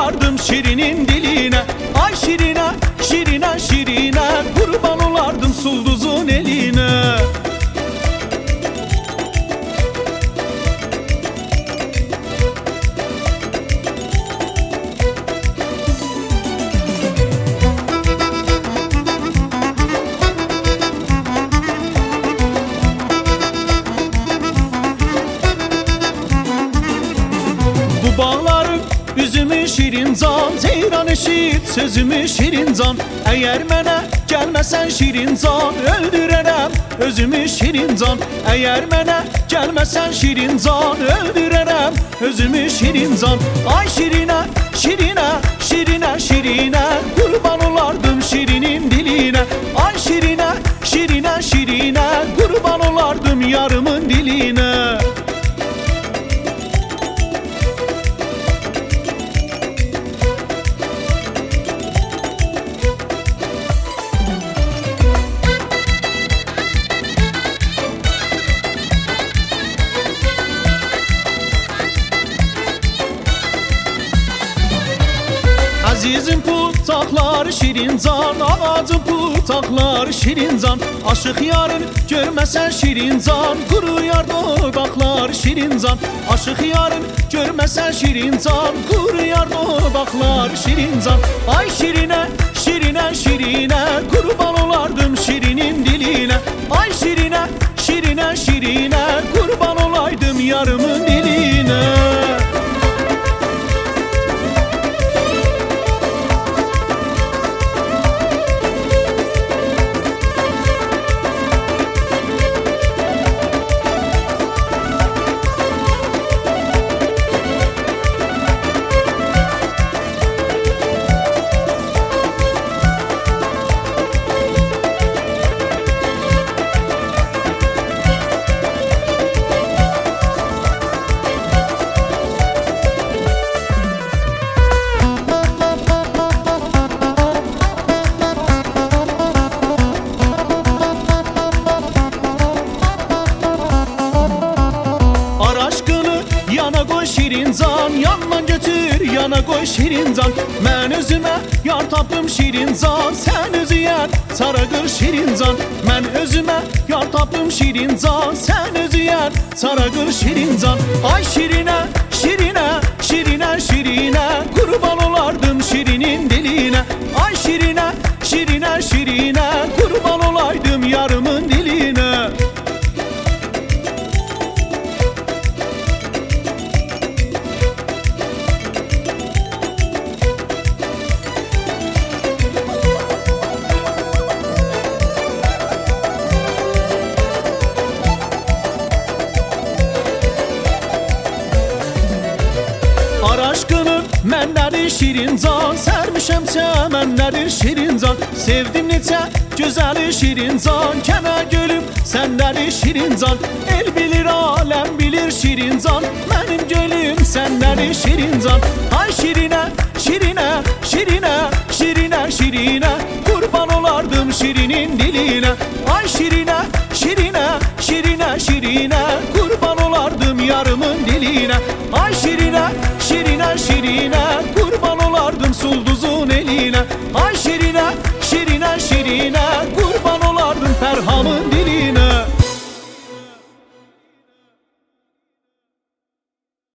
olardım şirinin diline. Ay şirine, şirine, şirine, kurban olardım sulduzun eline. Bu bağların üzümü şirincan, ceyran eşit sözümü şirincan. Eğer mənə gəlməsən şirincan, öldürərəm özümü şirincan. Eğer mənə gəlməsən şirincan, öldürərəm özümü şirincan. Ay şirine, şirine, şirine, şirine, kurban olardım şirinin diline. Ay şirine, şirine, şirine, kurban olardım yarımın diline. Azizim putaklar şirincan, ağacım putaklar şirincan. Aşık yarın görməsən şirincan, quruyar dodaqlar şirincan. Aşık yarın görməsən şirincan, quruyar dodaqlar şirincan. Ay şirine, şirine, şirine, kurban olardım şirinin diline. Ay şirine, şirine, şirine, kurban olaydım yarımın diline. Yana koy şirincan, yandan götür yana koy şirincan. Mən özümə yar tapdım şirincan, sən özüyən saragır şirincan. Mən özümə yar tapdım şirincan, sən özüyən saragır şirincan. Ay şirine, şirine, şirine, şirine, kurban olardım şirinin diline. Ay şirine, şirine, şirine, kurban olaydım yarımın diline. Aşkının mənləri şirincan, sərmişəm çəmənləri şirincan. Sevdim neçə gözəli şirincan, kənə gölüm sənləri şirincan. El bilir, aləm bilir şirincan, mənim gölüm sənləri şirincan. Ay şirine, şirine, şirine, şirine, şirine, kurban olardım şirinin diline. Ay şirine, şirine, şirine, şirine, kurban olardım yarımın diline. Ay şirine, şirine, şirine, kurban olardım sulduzun eline. Ay şirine, şirine, şirine,